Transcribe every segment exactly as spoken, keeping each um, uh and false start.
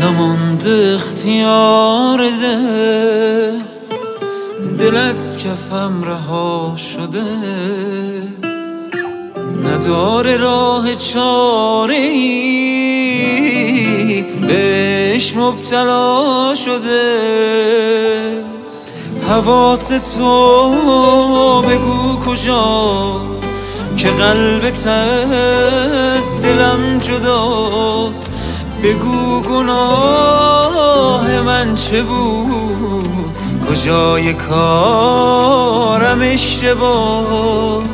نمانده اختیار دل، دل از کفم رها شده، نداره راه چاره ای، بهش مبتلا شده. حواس تو بگو کجاست که قلبت از دلم جداست، بگو گناه من چه بود، کجای کارم اشتباه.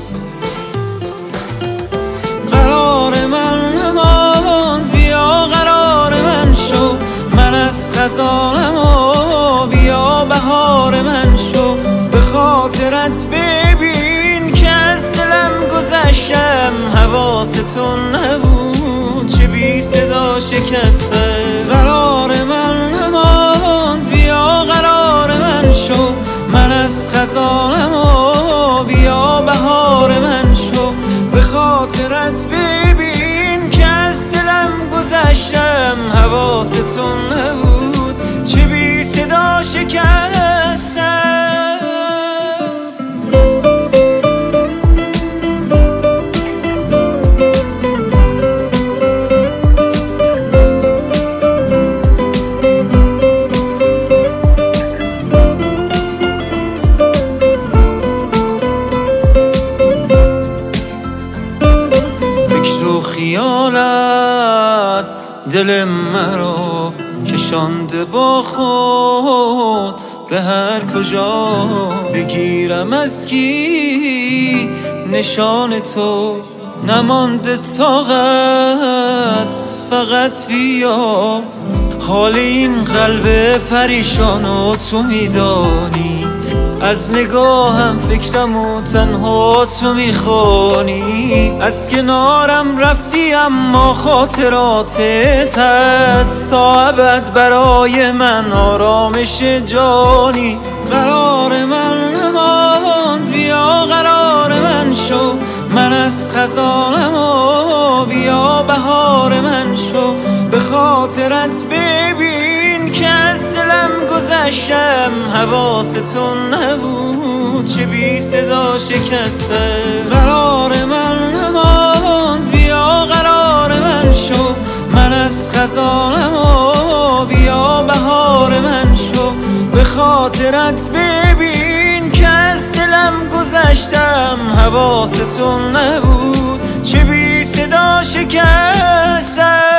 قرار من نماند بیا قرار من شو، من از خزانم و بیا بهار من شو. به خاطرت ببین که از دلم گذشتم، حواستون نبود چه بی صدا شکسته. قرار من نماند بیا قرار من شو، من از خزانم و بیا بهار من شو. به خاطرت ببین که از دلم گذشتم، حواستون نبود چه بی صدا شکستم. خیالت دل مرا کشانده با خود به هر کجا، بگیرم از کی نشان تو، نمانده طاقت فقط بیا. حال این قلب پریشان و تو میدانی، از نگاهم فکرم و تنها تو میخوانی. از کنارم رفتی اما خاطراتت هست تا ابد برای من آرامش جانی. قرار من نماند بیا قرار من شو، من از خزانم و بیا بهار من شو. به خاطرت ببین که از دلم گذشتم، حواستون نبود چه بی صدا شکسته. قرار من نماند بیا قرار من شو، من از خزانم و بیا بهار من شو. به خاطرت ببین که از دلم گذشتم، حواستون نبود چه بی صدا شکستم.